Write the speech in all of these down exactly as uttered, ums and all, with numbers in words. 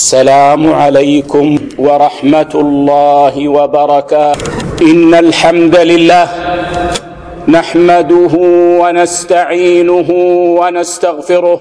السلام عليكم ورحمة الله وبركاته. إن الحمد لله نحمده ونستعينه ونستغفره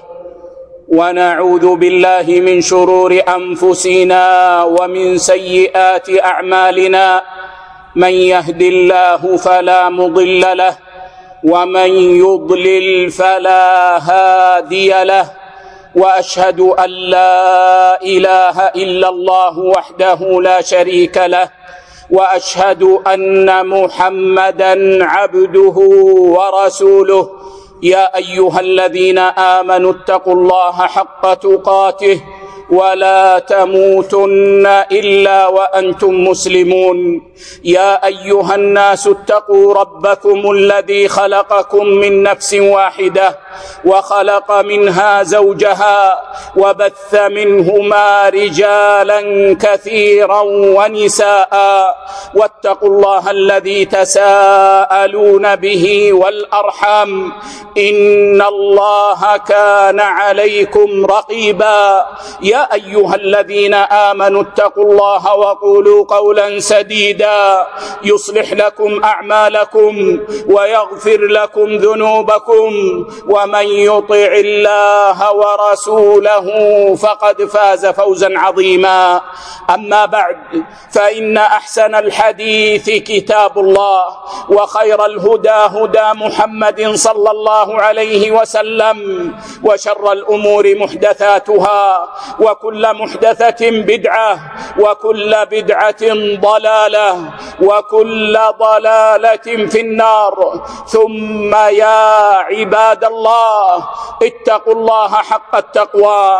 ونعوذ بالله من شرور أنفسنا ومن سيئات أعمالنا. من يهد الله فلا مضل له ومن يضلل فلا هادي له، وأشهد أن لا إله إلا الله وحده لا شريك له، وأشهد أن محمدًا عبده ورسوله. يا أيها الذين آمنوا اتقوا الله حق تقاته ولا تموتن إلا وأنتم مسلمون. يا أيها الناس اتقوا ربكم الذي خلقكم من نفس واحدة وخلق منها زوجها وبث منهما رجالا كثيرا ونساء، واتقوا الله الذي تساءلون به والأرحام إن الله كان عليكم رقيبا. يا أيها الذين آمنوا اتقوا الله وقولوا قولا سديدا يصلح لكم أعمالكم ويغفر لكم ذنوبكم، ومن يطع الله ورسوله فقد فاز فوزا عظيما. أما بعد، فإن أحسن الحديث كتاب الله، وخير الهدى هدى محمد صلى الله عليه وسلم، وشر الأمور محدثاتها، وكل محدثة بدعة، وكل بدعة ضلالة، وكل ضلالة في النار. ثم يا عباد الله، اتقوا الله حق التقوى،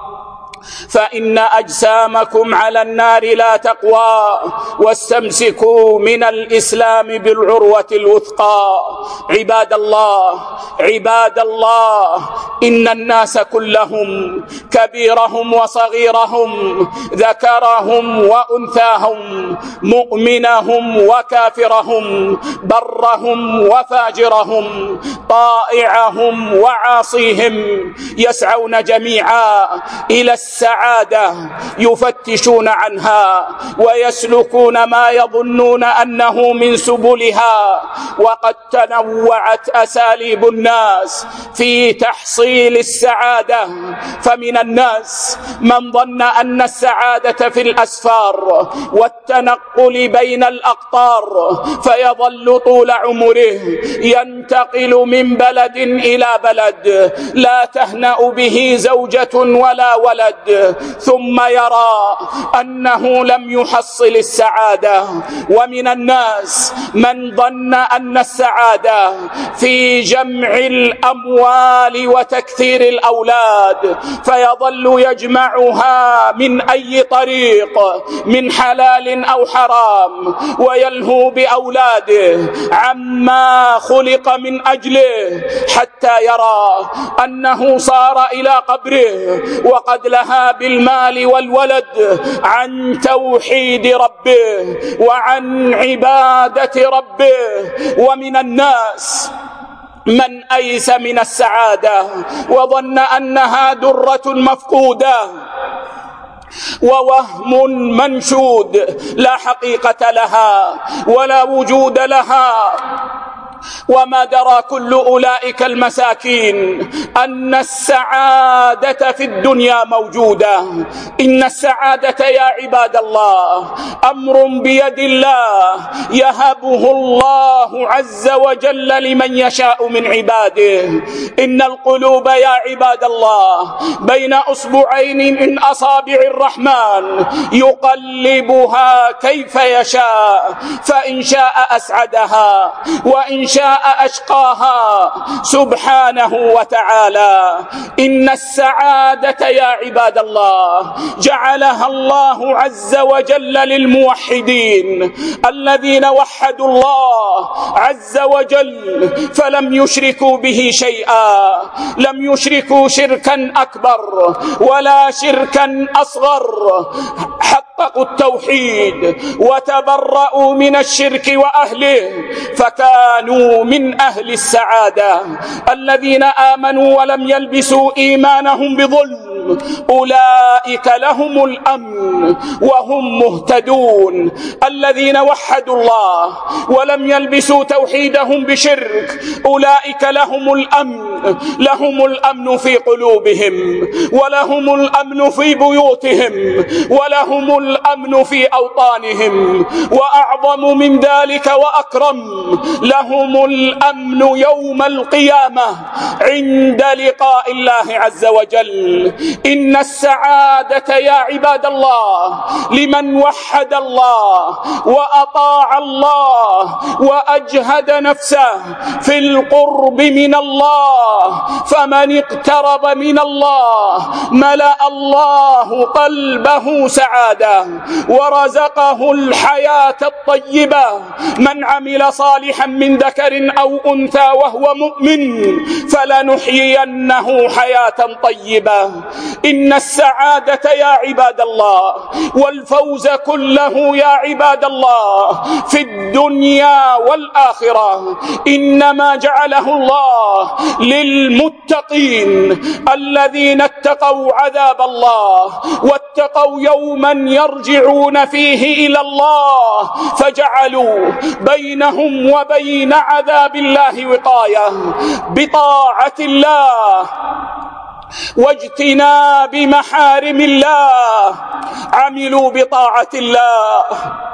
فإن أجسامكم على النار لا تقوى، واستمسكوا من الإسلام بالعروة الوثقى. عباد الله عباد الله إن الناس كلهم، كبيرهم وصغيرهم، ذكرهم وأنثاهم، مؤمنهم وكافرهم، برهم وفاجرهم، طائعهم وعاصيهم، يسعون جميعا إلى السعادة، يفتشون عنها ويسلكون ما يظنون أنه من سبلها. وقد تنوعت أساليب الناس في تحصيل السعادة، فمن الناس من ظن أن السعادة في الأسفار والتنقل بين الأقطار، فيظل طول عمره ينتقل من بلد إلى بلد لا تهنأ به زوجة ولا ولد، ثم يرى أنه لم يحصل السعادة. ومن الناس من ظن أن السعادة في جمع الأموال وتكثير الأولاد، فيظل يجمعها من أي طريق، من حلال أو حرام، ويلهو بأولاده عما خلق من أجله، حتى يرى أنه صار إلى قبره وقد لها بالمال والولد عن توحيد ربه وعن عبادة ربه. ومن الناس من أيس من السعادة وظن أنها درة مفقودة ووهم منشود لا حقيقة لها ولا وجود لها. وما درى كل أولئك المساكين أن السعادة في الدنيا موجودة. إن السعادة يا عباد الله أمر بيد الله، يهبه الله عز وجل لمن يشاء من عباده. إن القلوب يا عباد الله بين أصبعين من أصابع الرحمن يقلبها كيف يشاء، فإن شاء أسعدها وإن شاء أشقاها سبحانه وتعالى. إن السعادة يا عباد الله جعلها الله عز وجل للموحدين الذين وحدوا الله عز وجل فلم يشركوا به شيئا، لم يشركوا شركا أكبر ولا شركا أصغر، حق حققوا التوحيد وتبرأوا من الشرك وأهله فكانوا من أهل السعادة. الذين آمنوا ولم يلبسوا إيمانهم بظلم أولئك لهم الأمن وهم مهتدون. الذين وحدوا الله ولم يلبسوا توحيدهم بشرك أولئك لهم الأمن، لهم الأمن في قلوبهم ولهم الأمن في بيوتهم ولهم الأمن في أوطانهم، وأعظم من ذلك وأكرم لهم الأمن يوم القيامة عند لقاء الله عز وجل. إن السعادة يا عباد الله لمن وحد الله وأطاع الله وأجهد نفسه في القرب من الله، فمن اقترب من الله ملأ الله قلبه سعادة ورزقه الحياة الطيبة. من عمل صالحا من ذكر أو أنثى وهو مؤمن فلنحيينه حياة طيبة. إن السعادة يا عباد الله والفوز كله يا عباد الله في الدنيا والآخرة إنما جعله الله للمتقين الذين اتقوا عذاب الله واتقوا يوما يرجعون فيه إلى الله فجعلوا بينهم وبين عذاب الله وقاية بطاعة الله واجتناب محارم الله. عملوا بطاعة الله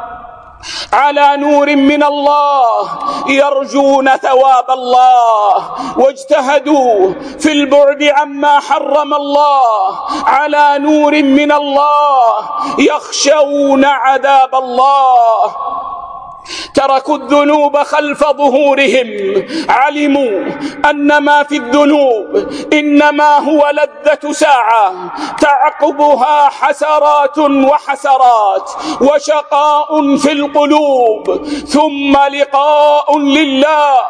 على نور من الله يرجون ثواب الله، واجتهدوا في البعد عما حرم الله على نور من الله يخشون عذاب الله. تركوا الذنوب خلف ظهورهم، علموا أن ما في الذنوب إنما هو لذة ساعة تعقبها حسرات وحسرات وشقاء في القلوب ثم لقاء لله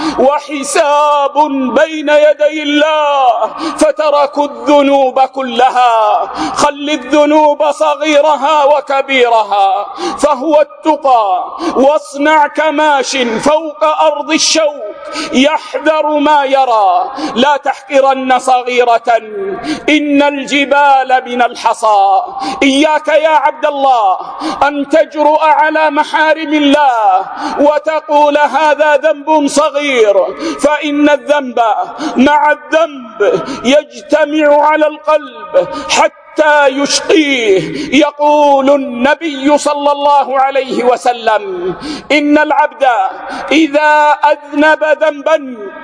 وحساب بين يدي الله، فتركوا الذنوب كلها. خل الذنوب صغيرها وكبيرها فهو التقى، واصنع كماش فوق أرض الشوك يحذر ما يرى، لا تحقرن صغيرة إن الجبال من الحصى. إياك يا عبد الله أن تجرؤ على محارم الله وتقول هذا ذنب صغير، فإن الذنب مع الذنب يجتمع على القلب حتى حتى يشقيه. يقول النبي صلى الله عليه وسلم إن العبد إذا أذنب ذنبا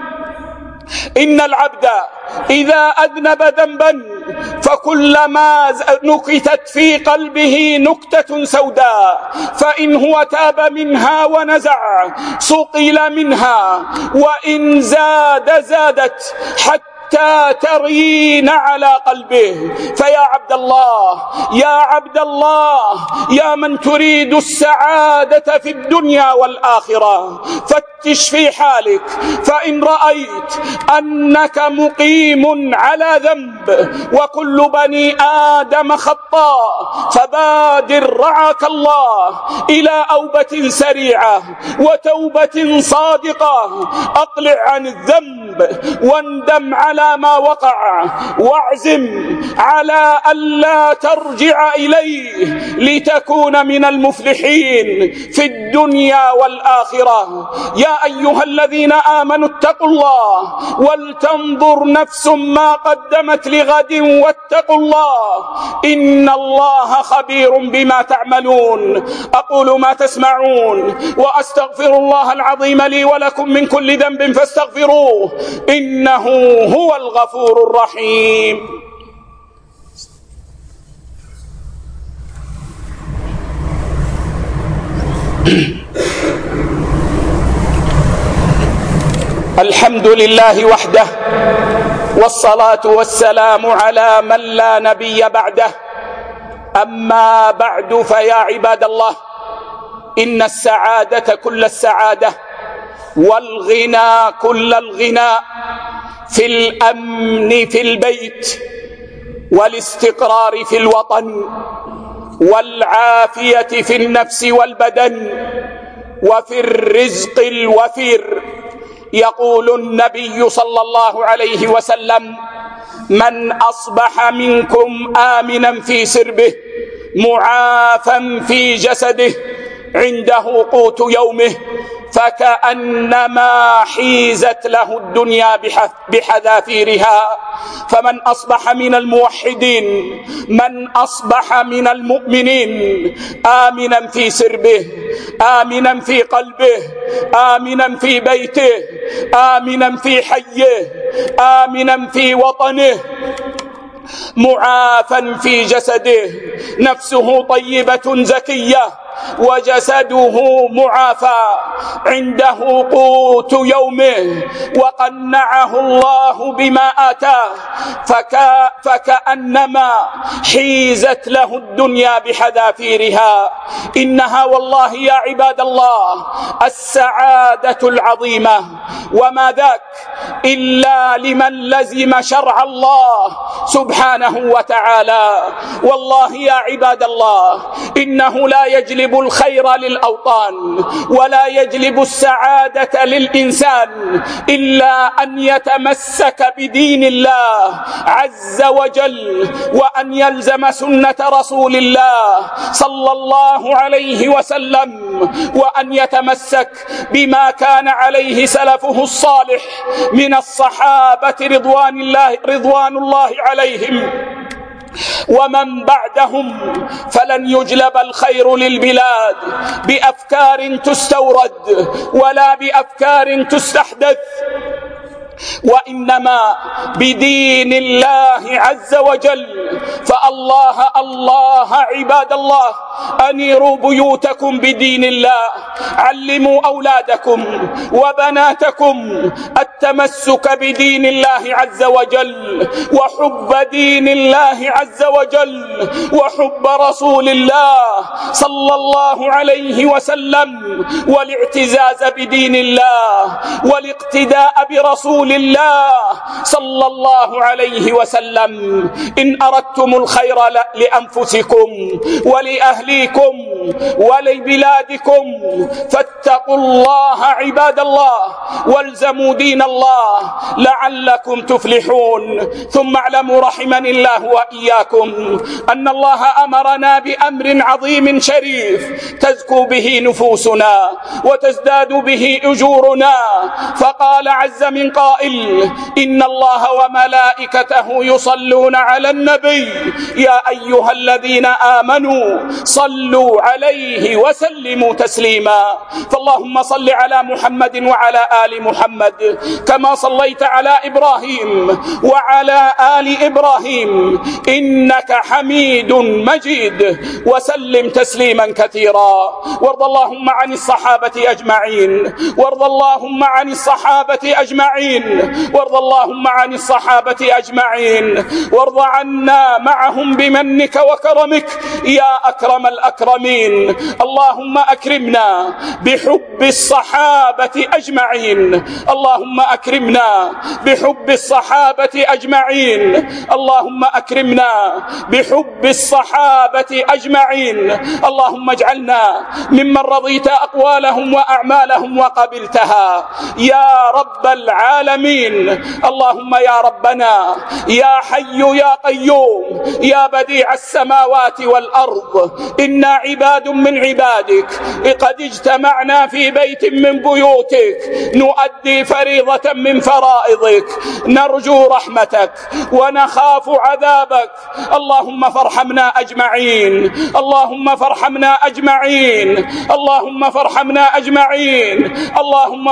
إن العبد إذا أذنب ذنبا فكلما نكتت في قلبه نكتة سوداء فإن هو تاب منها ونزع صقل منها، وإن زاد زادت حتى ترين على قلبه. فيا عبد الله يا عبد الله يا من تريد السعادة في الدنيا والآخرة فتش في حالك، فإن رأيت أنك مقيم على ذنب وكل بني آدم خطاء فبادر رعاك الله إلى أوبة سريعة وتوبة صادقة. أقلع عن الذنب واندم على ما وقع واعزم على ألا ترجع إليه لتكون من المفلحين في الدنيا والآخرة. يا أيها الذين آمنوا اتقوا الله ولتنظر نفس ما قدمت لغد واتقوا الله إن الله خبير بما تعملون. أقول ما تسمعون وأستغفر الله العظيم لي ولكم من كل ذنب فاستغفروه إنه هو الغفور الرحيم. الحمد لله وحده والصلاة والسلام على من لا نبي بعده. أما بعد فيا عباد الله إن السعادة كل السعادة والغنى كل الغنى في الأمن في البيت والاستقرار في الوطن والعافية في النفس والبدن وفي الرزق الوفير. يقول النبي صلى الله عليه وسلم: من أصبح منكم آمنا في سربه معافا في جسده عنده قوت يومه فكأنما حيزت له الدنيا بحذافيرها. فمن أصبح من الموحدين، من أصبح من المؤمنين آمنا في سربه، آمنا في قلبه، آمنا في بيته، آمنا في حيه، آمنا في وطنه، معافا في جسده، نفسه طيبة زكية وجسده معافى، عنده قوت يومه وقنعه الله بما آتاه فكا فكأنما حيزت له الدنيا بحذافيرها. إنها والله يا عباد الله السعادة العظيمة، وما ذاك إلا لمن لزم شرع الله سبحانه وتعالى. والله يا عباد الله إنه لا يجلب الخير للأوطان ولا يجلب السعادة للإنسان إلا أن يتمسك بدين الله عز وجل، وأن يلزم سنة رسول الله صلى الله عليه وسلم، وأن يتمسك بما كان عليه سلفه الصالح من الصحابة رضوان الله رضوان الله عليهم ومن بعدهم. فلن يجلب الخير للبلاد بأفكار تستورد ولا بأفكار تستحدث، وإنما بدين الله عز وجل. فالله الله عباد الله أنيروا بيوتكم بدين الله، علموا أولادكم وبناتكم التمسك بدين الله عز وجل، وحب دين الله عز وجل، وحب رسول الله صلى الله عليه وسلم، والاعتزاز بدين الله، والاقتداء برسول الله صلى الله عليه وسلم. إن أردتم الخير لأنفسكم ولأهليكم ولبلادكم فاتقوا الله عباد الله، والزموا دين الله لعلكم تفلحون. ثم اعلموا رحمني الله وإياكم أن الله أمرنا بأمر عظيم شريف تزكو به نفوسنا وتزداد به أجورنا. فقال عز من قائل: إن الله وملائكته يصلون على النبي يا أيها الذين آمنوا صلوا عليه وسلموا تسليما. فاللهم صل على محمد وعلى آل محمد كما صليت على إبراهيم وعلى آل إبراهيم إنك حميد مجيد، وسلم تسليما كثيرا. وارض اللهم عن الصحابة أجمعين، وارض اللهم عن الصحابة أجمعين، وارض اللهم عن الصحابة أجمعين، وارض عنا معهم بمنك وكرمك يا أكرم الأكرمين. اللهم أكرمنا بحب الصحابة أجمعين، اللهم أكرمنا بحب الصحابة أجمعين، اللهم أكرمنا بحب الصحابة أجمعين. اللهم اجعلنا ممن رضيت أقوالهم وأعمالهم وقبلتها يا رب العالمين. اللهم يا ربنا يا حي يا قيوم يا بديع السماوات والأرض، إنا عباد من عبادك قد اجتمعنا في بيت من بيوتك نؤدي فريضة من فرائضك، نرجو رحمتك ونخاف عذابك. اللهم فارحمنا أجمعين، اللهم فارحمنا أجمعين، اللهم فارحمنا أجمعين. اللهم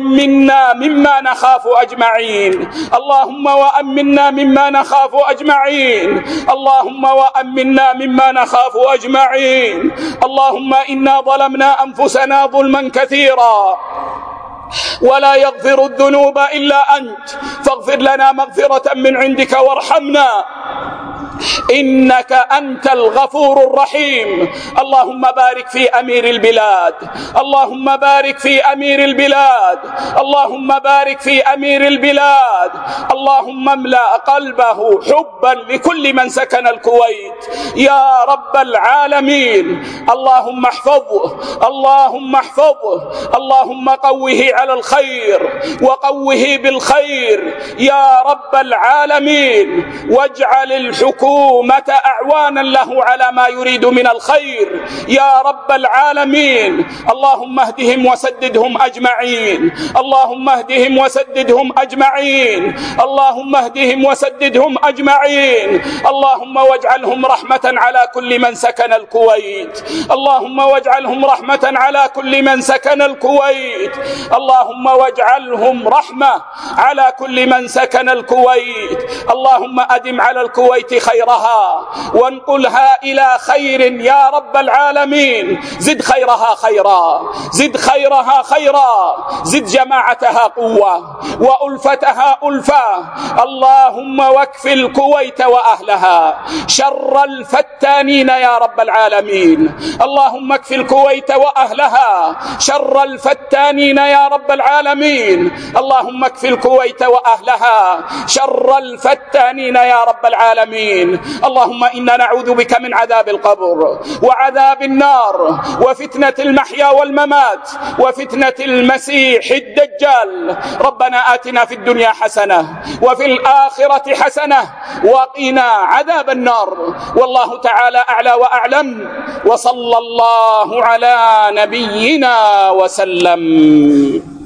وأمنا مما نخاف أجمعين، اللهم وأمنا مما نخاف أجمعين، اللهم وأمنا مما نخاف أجمعين. اللهم إنا ظلمنا أنفسنا ظلما كثيرا ولا يغفر الذنوب إلا أنت، فاغفر لنا مغفرة من عندك وارحمنا إنك أنت الغفور الرحيم. اللهم بارك في أمير البلاد، اللهم بارك في أمير البلاد، اللهم بارك في أمير البلاد. اللهم املأ قلبه حبا لكل من سكن الكويت يا رب العالمين. اللهم احفظه، اللهم احفظه، اللهم قوه على الخير وقوه بالخير يا رب العالمين، واجعل الحكومة أعوانا له على ما يريد من الخير يا رب العالمين. اللهم اهدهم وسددهم أجمعين، اللهم اهدهم وسددهم أجمعين، اللهم اهدهم وسددهم أجمعين. اللهم واجعلهم رحمة على كل من سكن الكويت، اللهم واجعلهم رحمة على كل من سكن الكويت، اللهم واجعلهم رحمة على كل من سكن الكويت. اللهم أدم على الكويت خيرها وانقلها إلى خير يا رب العالمين. زد خيرها خيرا، زد خيرها خيرا، زد جماعتها قوة وألفتها ألفة. اللهم واكف الكويت وأهلها شر الفتانين يا رب العالمين. اللهم اكف الكويت وأهلها شر الفتانين يا رب العالمين. اللهم اكف الكويت وأهلها شر الفتانين يا رب العالمين. اللهم إنا نعوذ بك من عذاب القبر وعذاب النار وفتنة المحيا والممات وفتنة المسيح الدجال. ربنا آتنا في الدنيا حسنة وفي الآخرة حسنة وقنا عذاب النار. والله تعالى أعلى وأعلم، وصلى الله على نبينا وسلم.